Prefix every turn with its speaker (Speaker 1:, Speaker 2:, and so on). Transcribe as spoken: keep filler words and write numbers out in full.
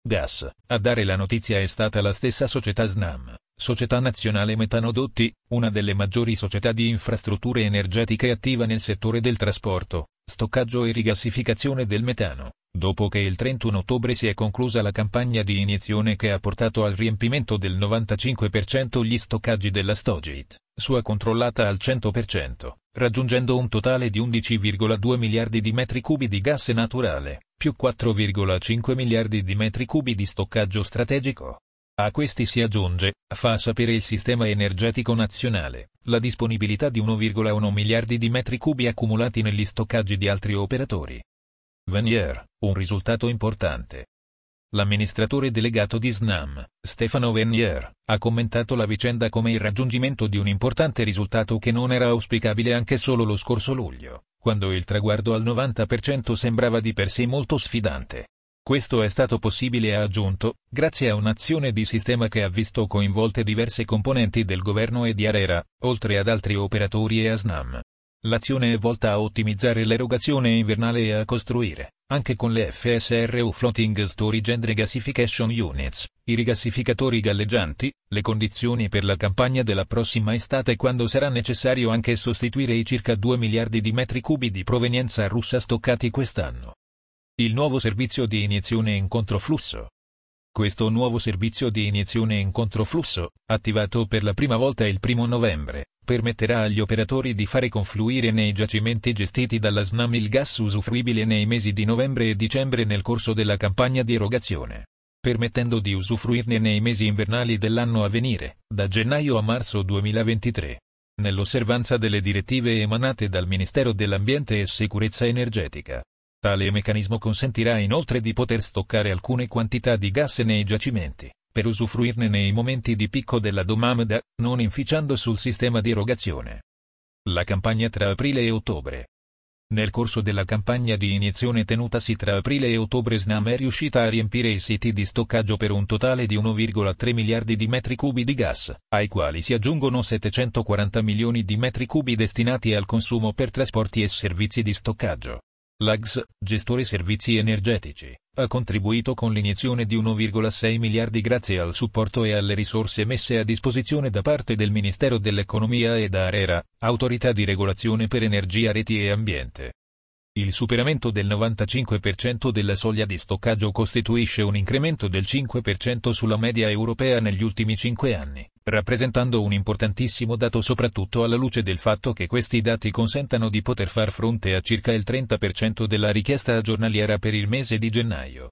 Speaker 1: Gas. A dare la notizia è stata la stessa società Snam, Società Nazionale Metanodotti, una delle maggiori società di infrastrutture energetiche attiva nel settore del trasporto, stoccaggio e rigassificazione del metano, dopo che il trentuno ottobre si è conclusa la campagna di iniezione che ha portato al riempimento del novantacinque per cento gli stoccaggi della Stogit, sua controllata al cento per cento, raggiungendo un totale di undici virgola due miliardi di metri cubi di gas naturale, più quattro virgola cinque miliardi di metri cubi di stoccaggio strategico. A questi si aggiunge, fa sapere il Sistema Energetico Nazionale, la disponibilità di uno virgola uno miliardi di metri cubi accumulati negli stoccaggi di altri operatori. Venier, un risultato importante. L'amministratore delegato di Snam, Stefano Venier, ha commentato la vicenda come il raggiungimento di un importante risultato che non era auspicabile anche solo lo scorso luglio, quando il traguardo al novanta per cento sembrava di per sé molto sfidante. Questo è stato possibile, ha aggiunto, grazie a un'azione di sistema che ha visto coinvolte diverse componenti del governo e di ARERA, oltre ad altri operatori e a Snam. L'azione è volta a ottimizzare l'erogazione invernale e a costruire, anche con le F S R U Floating Storage and Regasification Units, i rigassificatori galleggianti, le condizioni per la campagna della prossima estate quando sarà necessario anche sostituire i circa due miliardi di metri cubi di provenienza russa stoccati quest'anno. Il nuovo servizio di iniezione in controflusso. Questo nuovo servizio di iniezione in controflusso, attivato per la prima volta il primo novembre, permetterà agli operatori di fare confluire nei giacimenti gestiti dalla Snam il gas usufruibile nei mesi di novembre e dicembre nel corso della campagna di erogazione, permettendo di usufruirne nei mesi invernali dell'anno a venire, da gennaio a marzo duemilaventitré, nell'osservanza delle direttive emanate dal Ministero dell'Ambiente e Sicurezza Energetica. Tale meccanismo consentirà inoltre di poter stoccare alcune quantità di gas nei giacimenti, per usufruirne nei momenti di picco della domanda, non inficiando sul sistema di erogazione. La campagna tra aprile e ottobre. Nel corso della campagna di iniezione tenutasi tra aprile e ottobre Snam è riuscita a riempire i siti di stoccaggio per un totale di uno virgola tre miliardi di metri cubi di gas, ai quali si aggiungono settecentoquaranta milioni di metri cubi destinati al consumo per trasporti e servizi di stoccaggio. L'A G S, gestore servizi energetici, ha contribuito con l'iniezione di uno virgola sei miliardi grazie al supporto e alle risorse messe a disposizione da parte del Ministero dell'Economia e da ARERA, Autorità di Regolazione per Energia, Reti e Ambiente. Il superamento del novantacinque per cento della soglia di stoccaggio costituisce un incremento del cinque per cento sulla media europea negli ultimi cinque anni, rappresentando un importantissimo dato soprattutto alla luce del fatto che questi dati consentano di poter far fronte a circa il trenta per cento della richiesta giornaliera per il mese di gennaio.